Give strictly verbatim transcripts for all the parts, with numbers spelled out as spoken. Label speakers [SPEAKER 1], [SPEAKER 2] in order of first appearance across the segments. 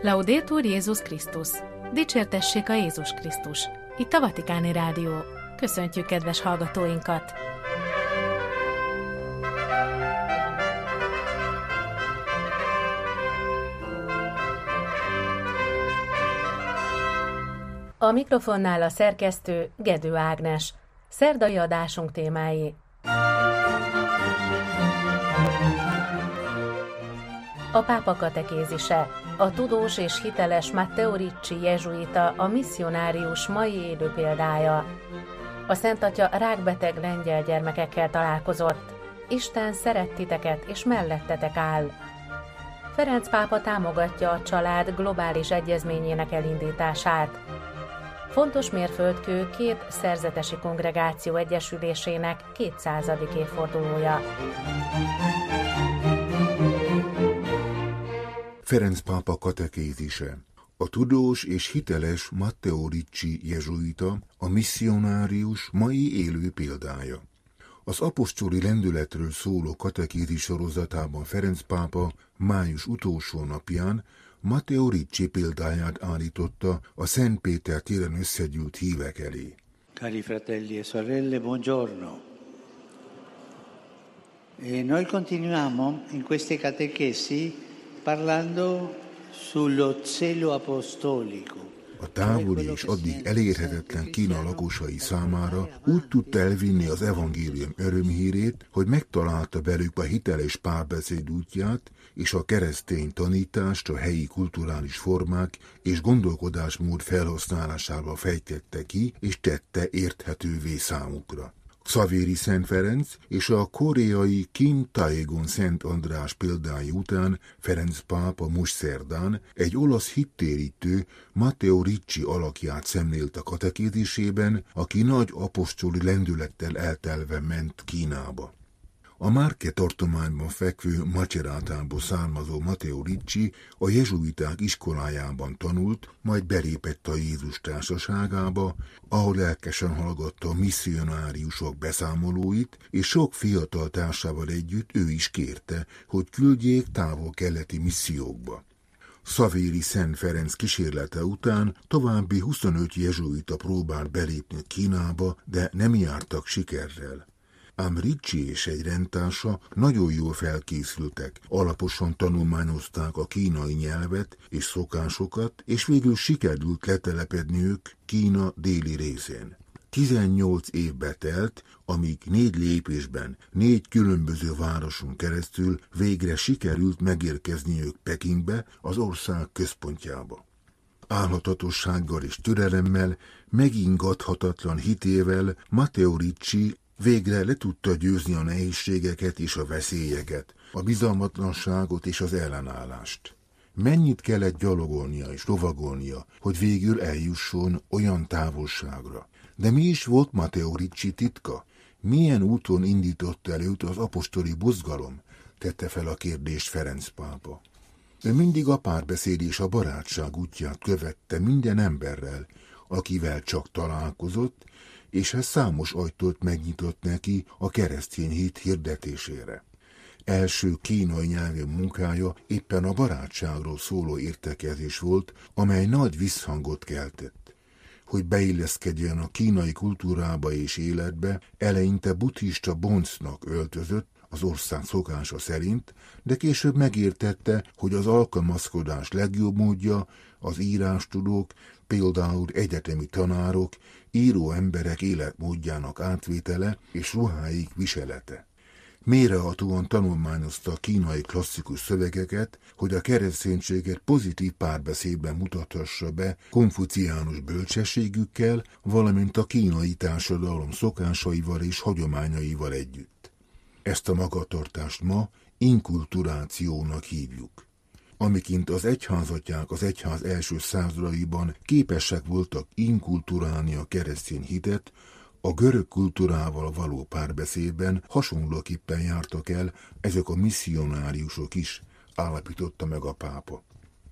[SPEAKER 1] Laudetur Jézus Krisztus! Dicsértessék a Jézus Krisztus! Itt a Vatikáni Rádió. Köszöntjük kedves hallgatóinkat! A mikrofonnál a szerkesztő Gedő Ágnes. Szerdai adásunk témái: a pápa katekézise, a tudós és hiteles Matteo Ricci jezsuita, a misszionárius mai élő példája. A Szent Atya rákbeteg lengyel gyermekekkel találkozott. Isten szeret titeket és mellettetek áll. Ferenc pápa támogatja a család globális egyezményének elindítását. Fontos mérföldkő két szerzetesi kongregáció egyesülésének kétszázadik évfordulója.
[SPEAKER 2] Ferenc pápa katekézise. A tudós és hiteles Matteo Ricci jezsuita, a misszionárius mai élő példája. Az apostoli lendületről szóló katekézis sorozatában Ferenc pápa május utolsó napján Matteo Ricci példáját állította a Szent Péter téren összegyűlt hívek elé.
[SPEAKER 3] Cari fratelli e sorelle, buongiorno. E noi continuiamo in queste catechesi parlando sullo zelo apostolico.
[SPEAKER 2] A távoli és addig elérhetetlen Kína lakosai számára úgy tudta elvinni az evangélium örömhírét, hogy megtalálta belük a hiteles párbeszéd útját, és a keresztény tanítást a helyi kulturális formák és gondolkodásmód felhasználásával fejtette ki, és tette érthetővé számukra. Xavéri Szent Ferenc és a koreai Kim Taegon Szent András példái után Ferenc pápa most szerdán egy olasz hittérítő Matteo Ricci alakját szemlélt a katekézisében, aki nagy apostoli lendülettel eltelve ment Kínába. A Marche tartományban fekvő Macerátából származó Matteo Ricci a jezsuiták iskolájában tanult, majd belépett a Jézus társaságába, ahol lelkesen hallgatta a misszionáriusok beszámolóit, és sok fiatal társával együtt ő is kérte, hogy küldjék távol-keleti missziókba. Xavéri Szent Ferenc kísérlete után további huszonöt jezsuita próbált belépni Kínába, de nem jártak sikerrel. Ám Ricci és egy rendtársa nagyon jól felkészültek, alaposan tanulmányozták a kínai nyelvet és szokásokat, és végül sikerült letelepedniük Kína déli részén. tizennyolc évbe telt, amíg négy lépésben, négy különböző városon keresztül végre sikerült megérkezniük Pekingbe, az ország központjába. Álhatatossággal és türelemmel, megingathatatlan hitével Matteo Ricci végre le tudta győzni a nehézségeket és a veszélyeket, a bizalmatlanságot és az ellenállást. Mennyit kellett gyalogolnia és lovagolnia, hogy végül eljusson olyan távolságra. De mi is volt Matteo Ricci titka? Milyen úton indította el őt az apostoli buzgalom? Tette fel a kérdést Ferenc pápa. Ő mindig a párbeszéd és a barátság útját követte minden emberrel, akivel csak találkozott, és ez számos ajtót megnyitott neki a keresztény hit hirdetésére. Első kínai nyelvű munkája éppen a barátságról szóló értekezés volt, amely nagy visszhangot keltett. Hogy beilleszkedjen a kínai kultúrába és életbe, eleinte buddhista boncnak öltözött, az ország szokása szerint, de később megértette, hogy az alkalmazkodás legjobb módja az írástudók, például egyetemi tanárok, író emberek életmódjának átvétele és ruháik viselete. Mélyrehatóan tanulmányozta a kínai klasszikus szövegeket, hogy a kereszténységet pozitív párbeszédben mutathassa be konfuciánus bölcsességükkel, valamint a kínai társadalom szokásaival és hagyományaival együtt. Ezt a magatartást ma inkulturációnak hívjuk. Amiként az egyházatják az egyház első századaiban képesek voltak inkulturálni a keresztény hitet, a görög kultúrával való párbeszédben hasonlóképpen jártak el ezek a misszionáriusok is, állapította meg a pápa.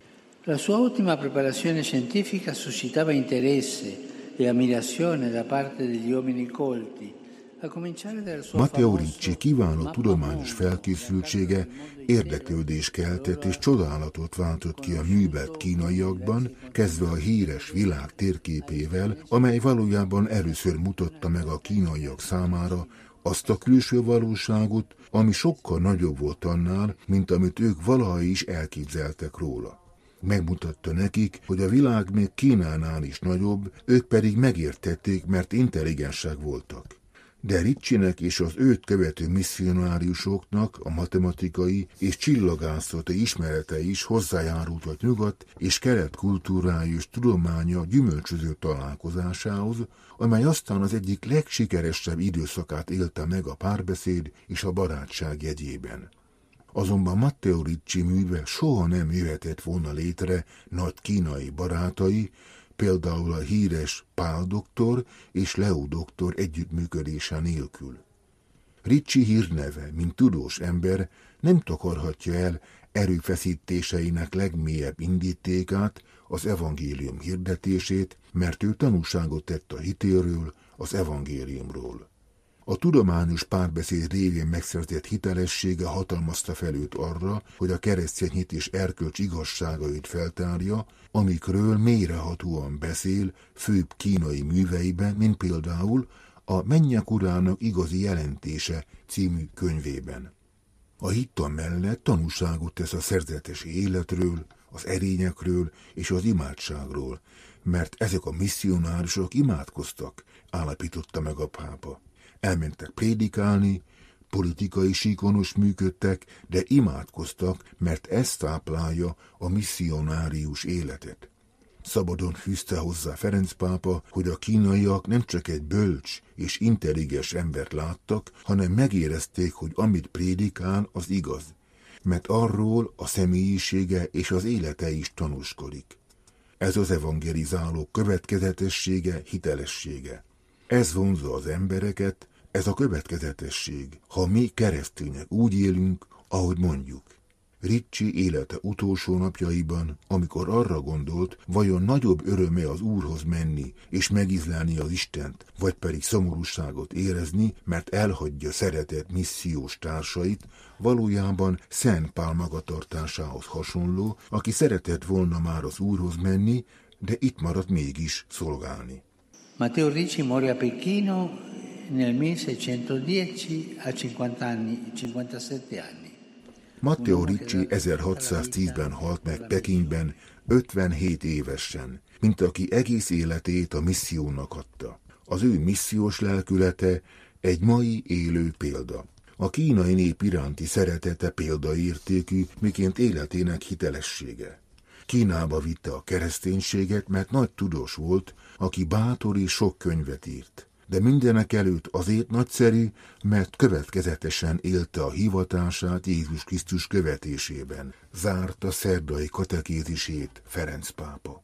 [SPEAKER 3] La sua ultima preparazione scientifica suscitava interesse e ammirazione da parte degli uomini colti,
[SPEAKER 2] Matteo Ricci kiváló tudományos felkészültsége érdeklődést keltett és csodálatot váltott ki a művelt kínaiakban, kezdve a híres világ térképével, amely valójában először mutatta meg a kínaiak számára azt a külső valóságot, ami sokkal nagyobb volt annál, mint amit ők valaha is elképzeltek róla. Megmutatta nekik, hogy a világ még Kínánál is nagyobb, ők pedig megértették, mert intelligensek voltak. De Riccinek és az őt követő misszionáriusoknak a matematikai és csillagászati ismeretei is hozzájárult a nyugat és kelet kultúrája és tudománya gyümölcsöző találkozásához, amely aztán az egyik legsikeresebb időszakát élte meg a párbeszéd és a barátság jegyében. Azonban Matteo Ricci műve soha nem jöhetett volna létre nagy kínai barátai, például a híres Pál doktor és Leo doktor együttműködése nélkül. Ricci hírneve, mint tudós ember, nem takarhatja el erőfeszítéseinek legmélyebb indítékát, az evangélium hirdetését, mert ő tanúságot tett a hitéről, az evangéliumról. A tudományos párbeszéd révén megszerzett hitelessége hatalmazta fel őt arra, hogy a keresztény hit és erkölcs igazságait feltárja, amikről mélyrehatóan beszél főbb kínai műveiben, mint például a Mennyek urának igazi jelentése című könyvében. A hittan mellett tanúságot tesz a szerzetesi életről, az erényekről és az imádságról, mert ezek a misszionárusok imádkoztak, állapította meg a pápa. Elmentek prédikálni, politikai síkonos működtek, de imádkoztak, mert ez táplálja a misszionárius életet. Szabadon fűzte hozzá Ferenc pápa, hogy a kínaiak nem csak egy bölcs és intelligens embert láttak, hanem megérezték, hogy amit prédikál, az igaz, mert arról a személyisége és az élete is tanúskodik. Ez az evangelizáló következetessége, hitelessége. Ez vonzza az embereket, ez a következetesség, ha mi keresztények úgy élünk, ahogy mondjuk. Ricci élete utolsó napjaiban, amikor arra gondolt, vajon nagyobb öröme az Úrhoz menni és megizlelni az Istent, vagy pedig szomorúságot érezni, mert elhagyja szeretett missziós társait, valójában Szent Pál magatartásához hasonló, aki szeretett volna már az Úrhoz menni, de itt maradt mégis szolgálni.
[SPEAKER 3] Matteo Ricci morì a Pechino nel milleseicentodieci a cinquanta anni, cinquantasette anni.
[SPEAKER 2] Matteo Ricci ezerhatszáztízben halt meg Pekingben, ötvenhét évesen, mint aki egész életét a missziónak adta. Az ő missziós lelkülete egy mai élő példa. A kínai nép iránti szeretete példaértékű, miként életének hitelessége. Kínába vitte a kereszténységet, mert nagy tudós volt, aki bátor és sok könyvet írt. De mindenek előtt azért nagyszerű, mert következetesen élte a hivatását Jézus Krisztus követésében. Zárta szerdai katekézisét Ferenc pápa.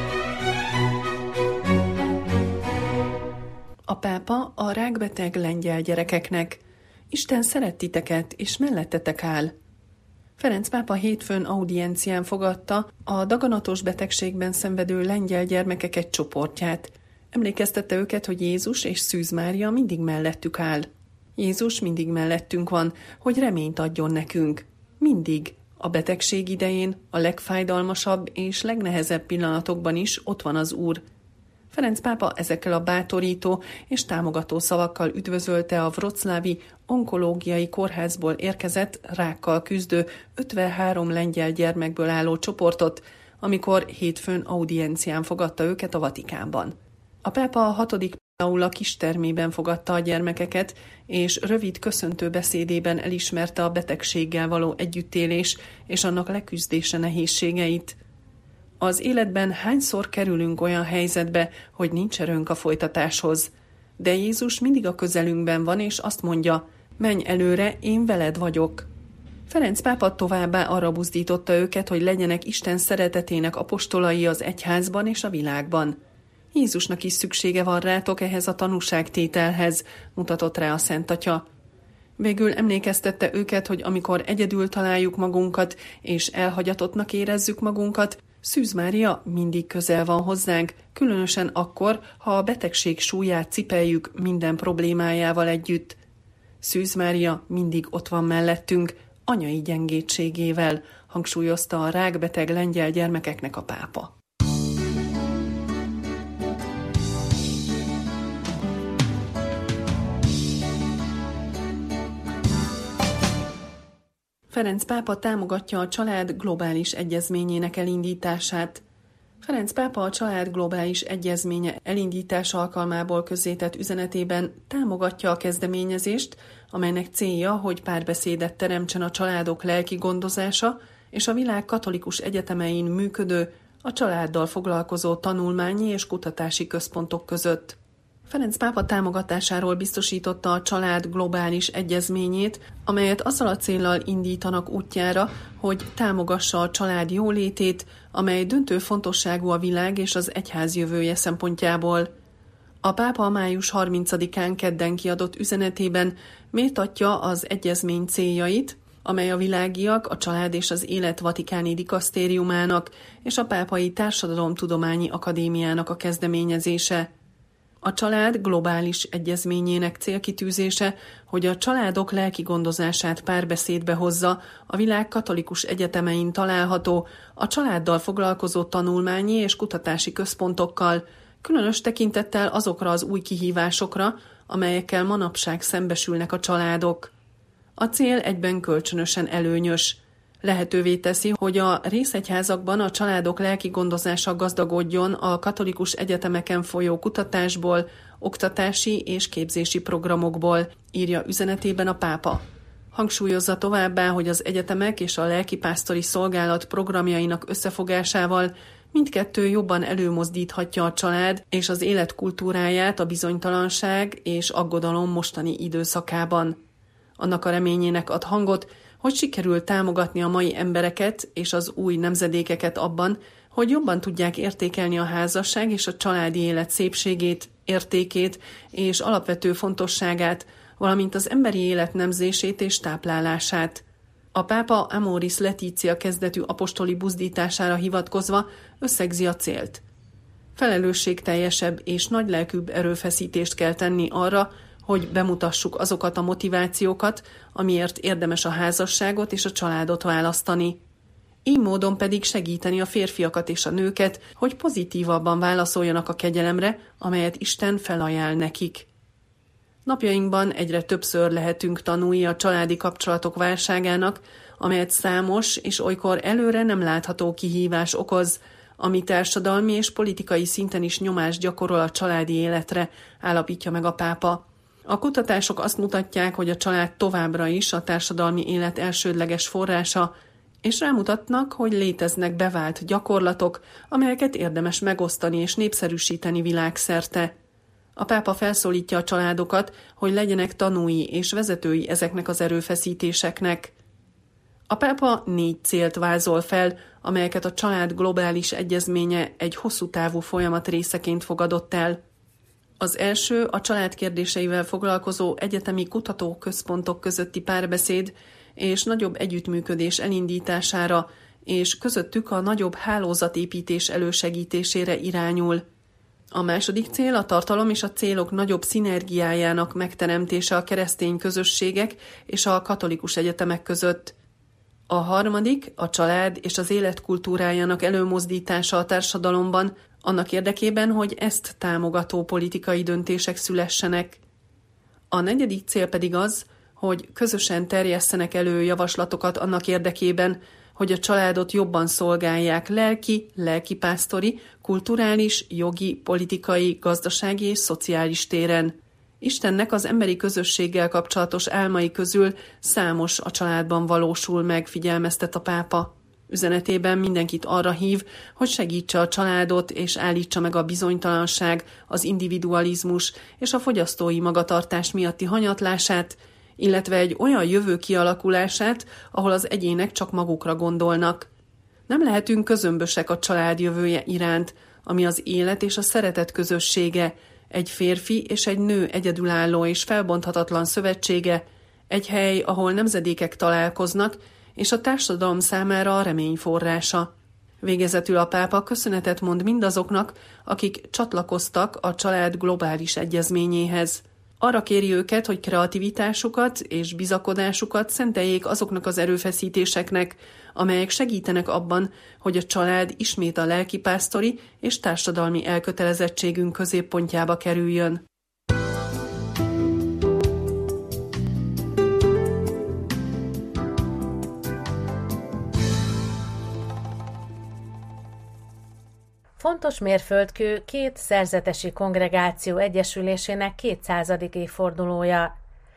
[SPEAKER 4] A pápa a rákbeteg lengyel gyerekeknek: Isten szeret titeket, és mellettetek áll. Ferenc pápa hétfőn audiencián fogadta a daganatos betegségben szenvedő lengyel gyermekek egy csoportját. Emlékeztette őket, hogy Jézus és Szűz Mária mindig mellettük áll. Jézus mindig mellettünk van, hogy reményt adjon nekünk. Mindig, a betegség idején, a legfájdalmasabb és legnehezebb pillanatokban is ott van az Úr. Ferenc pápa ezekkel a bátorító és támogató szavakkal üdvözölte a wroclawi onkológiai kórházból érkezett, rákkal küzdő ötvenhárom lengyel gyermekből álló csoportot, amikor hétfőn audiencián fogadta őket a Vatikánban. A pápa a hatodik Paula kistermében fogadta a gyermekeket, és rövid köszöntő beszédében elismerte a betegséggel való együttélés és annak leküzdése nehézségeit. Az életben hányszor kerülünk olyan helyzetbe, hogy nincs erőnk a folytatáshoz. De Jézus mindig a közelünkben van, és azt mondja: menj előre, én veled vagyok. Ferenc pápa továbbá arra buzdította őket, hogy legyenek Isten szeretetének apostolai az egyházban és a világban. Jézusnak is szüksége van rátok ehhez a tanúságtételhez, mutatott rá a Szent Atya. Végül emlékeztette őket, hogy amikor egyedül találjuk magunkat és elhagyatottnak érezzük magunkat, Szűz Mária mindig közel van hozzánk, különösen akkor, ha a betegség súlyát cipeljük minden problémájával együtt. Szűz Mária mindig ott van mellettünk, anyai gyengétségével, hangsúlyozta a rákbeteg lengyel gyermekeknek a pápa. Ferenc pápa támogatja a család globális egyezményének elindítását. Ferenc pápa a család globális egyezménye elindítása alkalmából közzétett üzenetében támogatja a kezdeményezést, amelynek célja, hogy párbeszédet teremtsen a családok lelki gondozása és a világ katolikus egyetemein működő, a családdal foglalkozó tanulmányi és kutatási központok között. Ferenc pápa támogatásáról biztosította a család globális egyezményét, amelyet azzal a céllal indítanak útjára, hogy támogassa a család jólétét, amely döntő fontosságú a világ és az egyház jövője szempontjából. A pápa május harmincadikán kedden kiadott üzenetében méltatja az egyezmény céljait, amely a világiak, a család és az élet vatikáni dikasztériumának és a Pápai Társadalomtudományi Akadémiának a kezdeményezése. A család globális egyezményének célkitűzése, hogy a családok lelki gondozását párbeszédbe hozza a világ katolikus egyetemein található, a családdal foglalkozó tanulmányi és kutatási központokkal, különös tekintettel azokra az új kihívásokra, amelyekkel manapság szembesülnek a családok. A cél egyben kölcsönösen előnyös. Lehetővé teszi, hogy a részegyházakban a családok lelki gondozása gazdagodjon a katolikus egyetemeken folyó kutatásból, oktatási és képzési programokból, írja üzenetében a pápa. Hangsúlyozza továbbá, hogy az egyetemek és a lelkipásztori szolgálat programjainak összefogásával mindkettő jobban előmozdíthatja a család és az élet kultúráját a bizonytalanság és aggodalom mostani időszakában. Annak a reményének ad hangot, hogy sikerül támogatni a mai embereket és az új nemzedékeket abban, hogy jobban tudják értékelni a házasság és a családi élet szépségét, értékét és alapvető fontosságát, valamint az emberi élet nemzését és táplálását. A pápa Amoris Laetitia kezdetű apostoli buzdítására hivatkozva összegzi a célt. Felelősségteljesebb és nagylelkűbb erőfeszítést kell tenni arra, hogy bemutassuk azokat a motivációkat, amiért érdemes a házasságot és a családot választani. Így módon pedig segíteni a férfiakat és a nőket, hogy pozitívabban válaszoljanak a kegyelemre, amelyet Isten felajánl nekik. Napjainkban egyre többször lehetünk tanúi a családi kapcsolatok válságának, amelyet számos és olykor előre nem látható kihívás okoz, ami társadalmi és politikai szinten is nyomást gyakorol a családi életre, állapítja meg a pápa. A kutatások azt mutatják, hogy a család továbbra is a társadalmi élet elsődleges forrása, és rámutatnak, hogy léteznek bevált gyakorlatok, amelyeket érdemes megosztani és népszerűsíteni világszerte. A pápa felszólítja a családokat, hogy legyenek tanúi és vezetői ezeknek az erőfeszítéseknek. A pápa négy célt vázol fel, amelyeket a család globális egyezménye egy hosszú távú folyamat részeként fogadott el. Az első a család kérdéseivel foglalkozó egyetemi kutatóközpontok közötti párbeszéd és nagyobb együttműködés elindítására, és közöttük a nagyobb hálózatépítés elősegítésére irányul. A második cél a tartalom és a célok nagyobb szinergiájának megteremtése a keresztény közösségek és a katolikus egyetemek között. A harmadik a család és az élet kultúrájának előmozdítása a társadalomban, annak érdekében, hogy ezt támogató politikai döntések szülessenek. A negyedik cél pedig az, hogy közösen terjesszenek elő javaslatokat annak érdekében, hogy a családot jobban szolgálják lelki, lelkipásztori, kulturális, jogi, politikai, gazdasági és szociális téren. Istennek az emberi közösséggel kapcsolatos álmai közül számos a családban valósul meg, figyelmeztet a pápa. Üzenetében mindenkit arra hív, hogy segítse a családot és állítsa meg a bizonytalanság, az individualizmus és a fogyasztói magatartás miatti hanyatlását, illetve egy olyan jövő kialakulását, ahol az egyének csak magukra gondolnak. Nem lehetünk közömbösek a család jövője iránt, ami az élet és a szeretet közössége, egy férfi és egy nő egyedülálló és felbonthatatlan szövetsége, egy hely, ahol nemzedékek találkoznak, és a társadalom számára a remény forrása. Végezetül a pápa köszönetet mond mindazoknak, akik csatlakoztak a család globális egyezményéhez. Arra kéri őket, hogy kreativitásukat és bizakodásukat szenteljék azoknak az erőfeszítéseknek, amelyek segítenek abban, hogy a család ismét a lelkipásztori és társadalmi elkötelezettségünk középpontjába kerüljön.
[SPEAKER 1] Fontos mérföldkő két szerzetesi kongregáció egyesülésének kétszázadik évfordulója.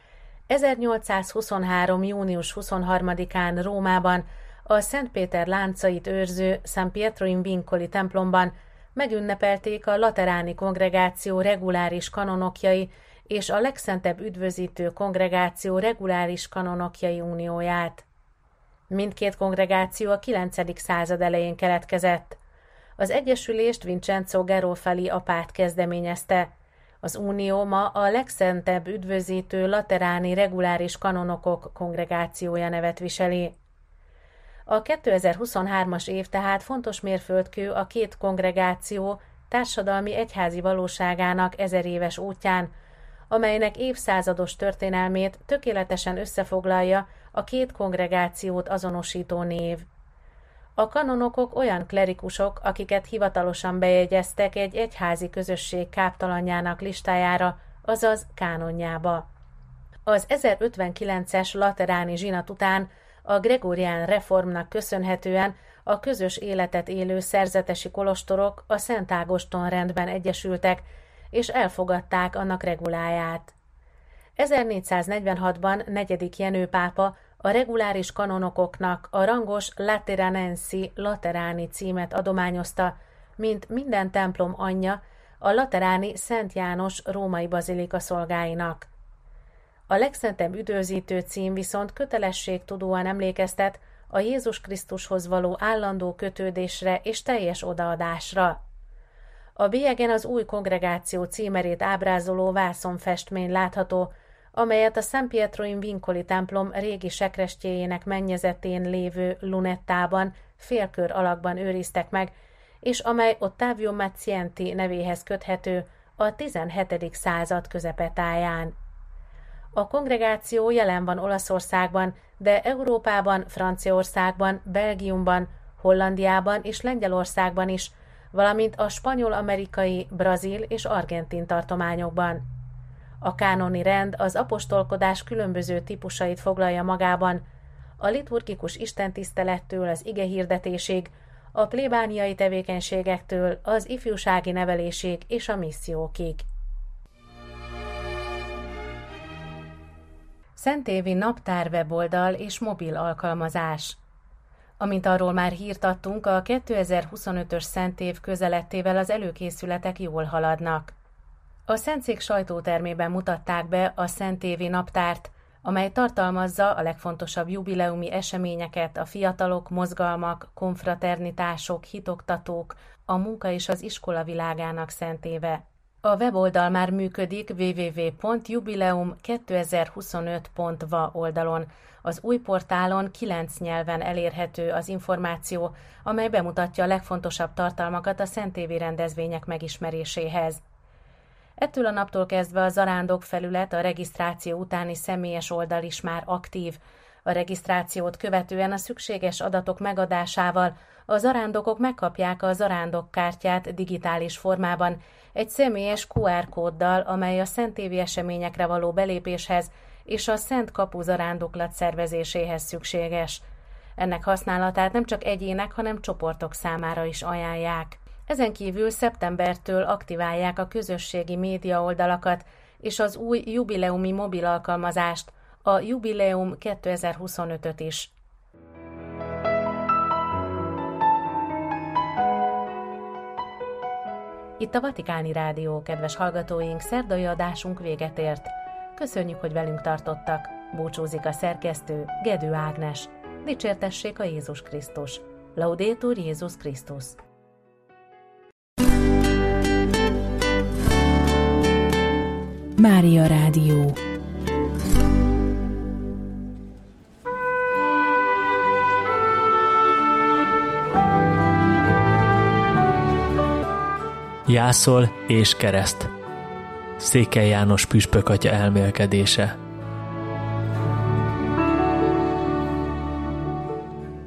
[SPEAKER 1] ezernyolcszázhuszonhárom. június huszonharmadikán Rómában a Szent Péter láncait őrző San Pietro in Vincoli templomban megünnepelték a Lateráni Kongregáció reguláris kanonokjai és a Legszentebb Üdvözítő Kongregáció reguláris kanonokjai unióját. Mindkét kongregáció a kilencedik század elején keletkezett. Az egyesülést Vincenzo Garofali apát kezdeményezte. Az unió ma a Legszentebb Üdvözítő Lateráni Reguláris Kanonokok kongregációja nevet viseli. A kétezer-huszonhármas év tehát fontos mérföldkő a két kongregáció társadalmi egyházi valóságának ezeréves útján, amelynek évszázados történelmét tökéletesen összefoglalja a két kongregációt azonosító név. A kanonokok olyan klerikusok, akiket hivatalosan bejegyeztek egy egyházi közösség káptalanjának listájára, azaz kánonjába. Az ezerötvenkilences lateráni zsinat után a gregorián reformnak köszönhetően a közös életet élő szerzetesi kolostorok a Szent Ágoston rendben egyesültek, és elfogadták annak reguláját. ezernégyszáznegyvenhatban negyedik Jenő pápa a reguláris kanonokoknak a rangos Lateranensi lateráni címet adományozta, mint minden templom anyja a lateráni Szent János római bazilika szolgáinak. A legszentebb üdvözítő cím viszont kötelességtudóan emlékeztet a Jézus Krisztushoz való állandó kötődésre és teljes odaadásra. A bélyegen az új kongregáció címerét ábrázoló vászonfestmény látható, amelyet a San Pietro in Vincoli templom régi sekrestjéjének mennyezetén lévő lunettában félkör alakban őriztek meg, és amely Ottavio Mazzienti nevéhez köthető a tizenhetedik század közepetáján. A kongregáció jelen van Olaszországban, de Európában, Franciaországban, Belgiumban, Hollandiában és Lengyelországban is, valamint a spanyol-amerikai, brazil és argentin tartományokban. A kánoni rend az apostolkodás különböző típusait foglalja magában, a liturgikus istentisztelettől az igehirdetésig, a plébániai tevékenységektől az ifjúsági nevelésig és a missziókig. Szentévi naptár weboldal és mobil alkalmazás. Amint arról már hírt adtunk, a kétezer-huszonötös szentév közelettével az előkészületek jól haladnak. A Szentszék sajtótermében mutatták be a szentévi naptárt, amely tartalmazza a legfontosabb jubileumi eseményeket a fiatalok, mozgalmak, konfraternitások, hitoktatók, a munka és az iskola világának szentéve. A weboldal már működik double-u double-u double-u pont jubileum kétezer-huszonöt pont va oldalon. Az új portálon kilenc nyelven elérhető az információ, amely bemutatja a legfontosabb tartalmakat a szentévi rendezvények megismeréséhez. Ettől a naptól kezdve a zarándok felület a regisztráció utáni személyes oldal is már aktív. A regisztrációt követően a szükséges adatok megadásával a zarándokok megkapják a zarándokkártyát digitális formában egy személyes kú er kóddal, amely a szentévi eseményekre való belépéshez és a Szent Kapu zarándoklat szervezéséhez szükséges. Ennek használatát nem csak egyének, hanem csoportok számára is ajánlják. Ezen kívül szeptembertől aktiválják a közösségi média oldalakat és az új jubileumi mobil alkalmazást, a Jubileum kétezer-huszonötöt is. Itt a Vatikáni Rádió, kedves hallgatóink, szerdai adásunk véget ért. Köszönjük, hogy velünk tartottak. Búcsúzik a szerkesztő, Gedő Ágnes. Dicsértessék a Jézus Krisztus. Laudetur Jézus Krisztus.
[SPEAKER 5] Mária Rádió. Jászol és kereszt. Székely János püspök atya elmélkedése.